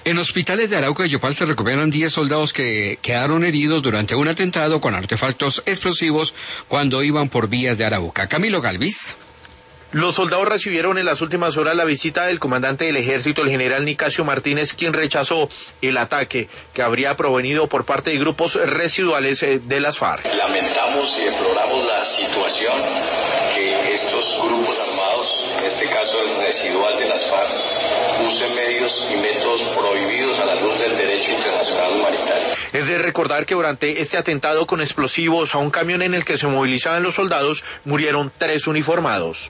En hospitales de Arauca y Yopal se recuperan 10 soldados que quedaron heridos durante un atentado con artefactos explosivos cuando iban por vías de Arauca. Camilo Galvis. Los soldados recibieron en las últimas horas la visita del comandante del ejército, el general Nicasio Martínez, quien rechazó el ataque que habría provenido por parte de grupos residuales de las FARC. Lamentamos y deploramos la situación que estos grupos armados, en este caso el residual de las FARC, usen medios y métodos prohibidos a la luz del derecho internacional humanitario. Es de recordar que durante este atentado con explosivos a un camión en el que se movilizaban los soldados, murieron 3 uniformados.